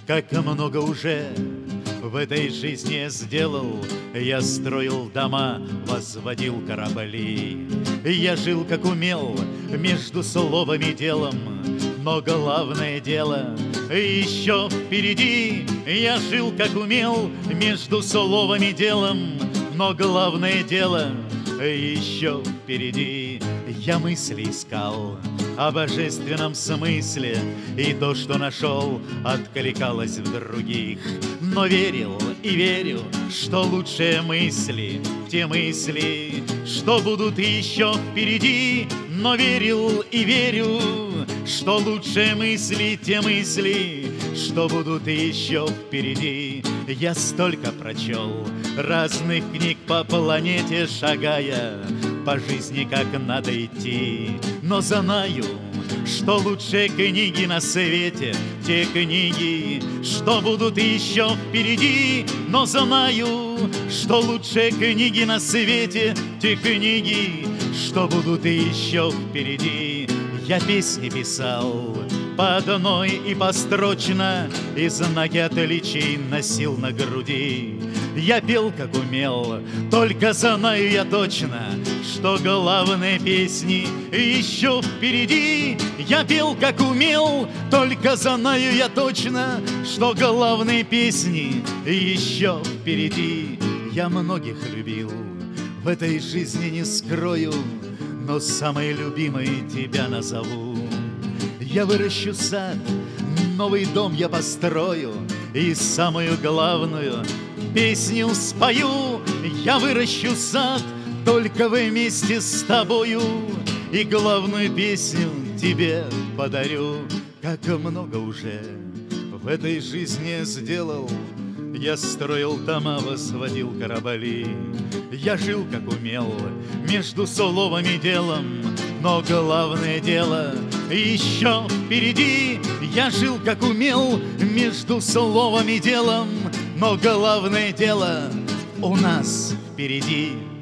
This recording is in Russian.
Как много уже в этой жизни я сделал. Я строил дома, возводил корабли. Я жил, как умел, между словом и делом. Но главное дело еще впереди. Я жил, как умел, между словом и делом. Но главное дело еще впереди. Я мысли искал о божественном смысле, и то, что нашел, откликалось в других. Но верил и верю, что лучшие мысли, те мысли, что будут еще впереди. Но верил и верю, что лучшие мысли, те мысли, что будут еще впереди. Я столько прочел разных книг по планете, шагая по жизни, как надо идти. Но знаю, что лучшие книги на свете, те книги, что будут еще впереди. Но знаю, что лучшие книги на свете, те книги, что будут еще впереди. Я песни писал по одной и построчно, и знаки отличий носил на груди. Я пел, как умел, только знаю я точно, что главные песни еще впереди. Я пел, как умел, только знаю я точно, что главные песни еще впереди. Я многих любил, в этой жизни не скрою, но самой любимой тебя назову. Я выращу сад, новый дом я построю, и самую главную песню спою. Я выращу сад только вместе с тобою, и главную песню тебе подарю. Как много уже в этой жизни я сделал. Я строил дома, возводил корабли. Я жил, как умел, между словом и делом. Но главное дело еще впереди. Я жил, как умел, между словом и делом. Но главное дело у нас впереди.